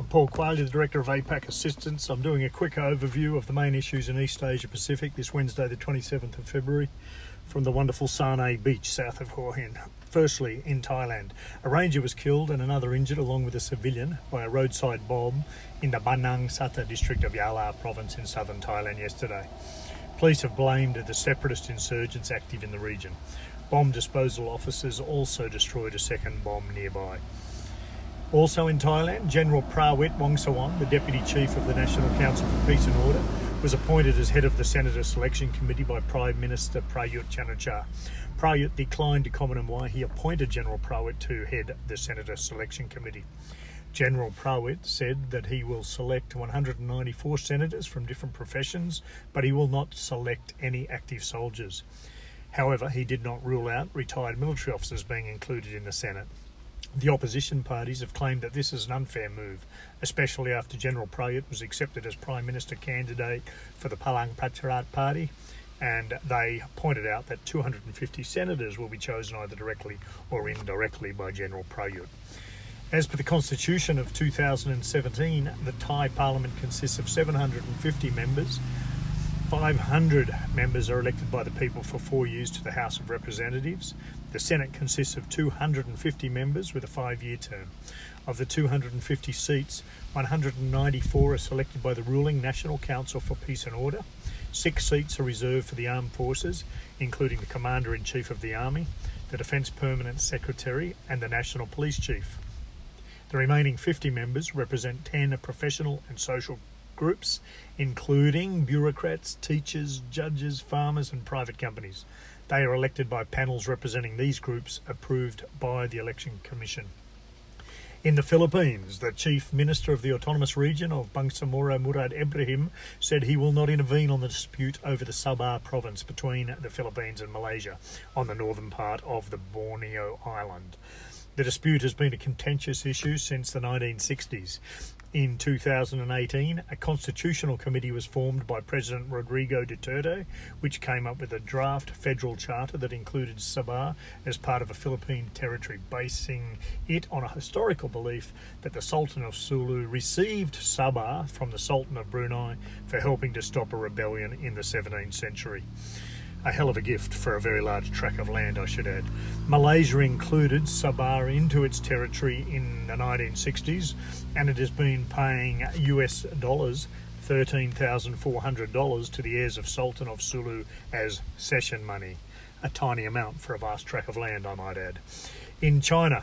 Paul Quayle, the Director of APAC Assistance. I'm doing a quick overview of the main issues in East Asia Pacific this Wednesday, the 27th of February, from the wonderful Sanay beach south of Hua Hin. Firstly, in Thailand, a ranger was killed and another injured along with a civilian by a roadside bomb in the Banang Sata district of Yala province in southern Thailand yesterday. Police have blamed the separatist insurgents active in the region. Bomb disposal officers also destroyed a second bomb nearby. Also in Thailand, General Prawit Wongsawan, the Deputy Chief of the National Council for Peace and Order, was appointed as head of the Senator Selection Committee by Prime Minister Prayut Chan-o-cha. Prayut declined to comment on why he appointed General Prawit to head the Senator Selection Committee. General Prawit said that he will select 194 senators from different professions, but he will not select any active soldiers. However, he did not rule out retired military officers being included in the Senate. The opposition parties have claimed that this is an unfair move, especially after General Prayut was accepted as Prime Minister candidate for the Palang Pracharat Party, and they pointed out that 250 senators will be chosen either directly or indirectly by General Prayut. As per the Constitution of 2017, the Thai Parliament consists of 750 members. 500 members are elected by the people for 4 years to the House of Representatives. The Senate consists of 250 members with a 5-year term. Of the 250 seats, 194 are selected by the ruling National Council for Peace and Order. 6 seats are reserved for the armed forces, including the Commander-in-Chief of the Army, the Defence Permanent Secretary and the National Police Chief. The remaining 50 members represent 10 professional and social groups, including bureaucrats, teachers, judges, farmers and private companies. They are elected by panels representing these groups approved by the Election Commission. In the Philippines, the Chief Minister of the Autonomous Region of Bangsamoro Murad Ibrahim said he will not intervene on the dispute over the Sabah province between the Philippines and Malaysia on the northern part of the Borneo Island. The dispute has been a contentious issue since the 1960s. In 2018, a constitutional committee was formed by President Rodrigo Duterte, which came up with a draft federal charter that included Sabah as part of a Philippine territory, basing it on a historical belief that the Sultan of Sulu received Sabah from the Sultan of Brunei for helping to stop a rebellion in the 17th century. A hell of a gift for a very large tract of land, I should add. Malaysia included Sabah into its territory in the 1960s, and it has been paying US dollars $13,400 to the heirs of Sultan of Sulu as cession money. A tiny amount for a vast tract of land, I might add. In China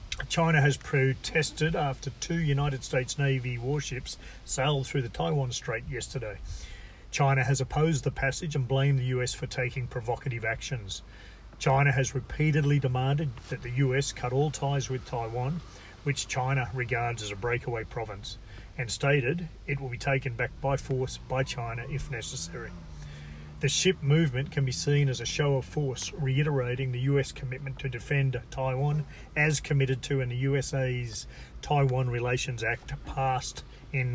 has protested after 2 United States Navy warships sailed through the Taiwan Strait yesterday. China has opposed the passage and blamed the US for taking provocative actions. China has repeatedly demanded that the US cut all ties with Taiwan, which China regards as a breakaway province, and stated it will be taken back by force by China if necessary. The ship movement can be seen as a show of force, reiterating the US commitment to defend Taiwan as committed to in the USA's Taiwan Relations Act passed in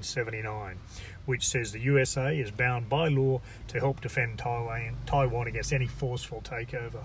1979, which says the USA is bound by law to help defend Taiwan against any forceful takeover.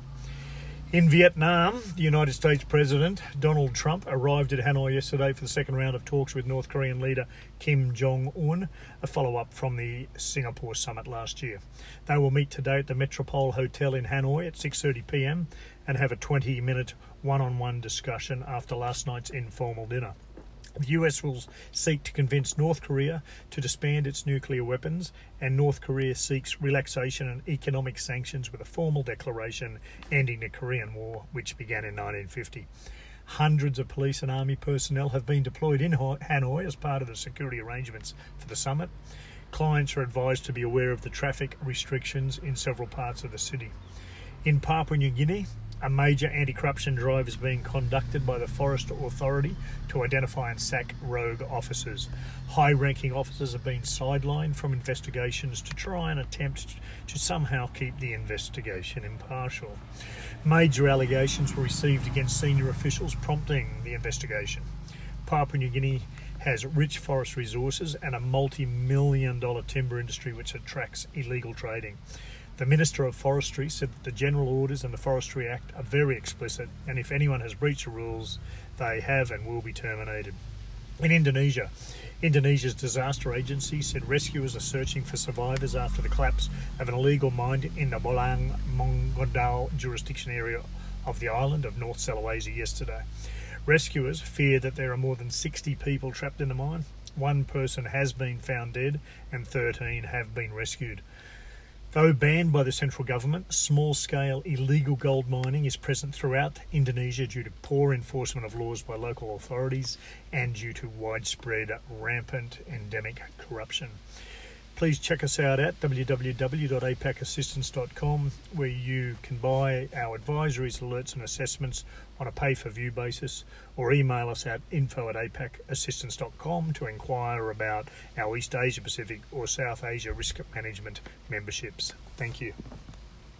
In Vietnam, the United States President Donald Trump arrived at Hanoi yesterday for the second round of talks with North Korean leader Kim Jong-un, a follow-up from the Singapore summit last year. They will meet today at the Metropole Hotel in Hanoi at 6:30 p.m. and have a 20-minute one-on-one discussion after last night's informal dinner. The US will seek to convince North Korea to disband its nuclear weapons, and North Korea seeks relaxation and economic sanctions with a formal declaration ending the Korean War, which began in 1950. Hundreds of police and army personnel have been deployed in Hanoi as part of the security arrangements for the summit. Clients are advised to be aware of the traffic restrictions in several parts of the city. In Papua New Guinea, a major anti-corruption drive is being conducted by the Forest Authority to identify and sack rogue officers. High-ranking officers have been sidelined from investigations to try and attempt to somehow keep the investigation impartial. Major allegations were received against senior officials, prompting the investigation. Papua New Guinea has rich forest resources and a multi-million-dollar timber industry which attracts illegal trading. The Minister of Forestry said that the General Orders and the Forestry Act are very explicit, and if anyone has breached the rules, they have and will be terminated. In Indonesia, Indonesia's disaster agency said rescuers are searching for survivors after the collapse of an illegal mine in the Bolang Mongodal jurisdiction area of the island of North Sulawesi yesterday. Rescuers fear that there are more than 60 people trapped in the mine. One person has been found dead and 13 have been rescued. Though banned by the central government, small-scale illegal gold mining is present throughout Indonesia due to poor enforcement of laws by local authorities and due to widespread, rampant, endemic corruption. Please check us out at www.apacassistance.com, where you can buy our advisories, alerts and assessments on a pay-for-view basis, or email us at info@apacassistance.com to inquire about our East Asia Pacific or South Asia risk management memberships. Thank you.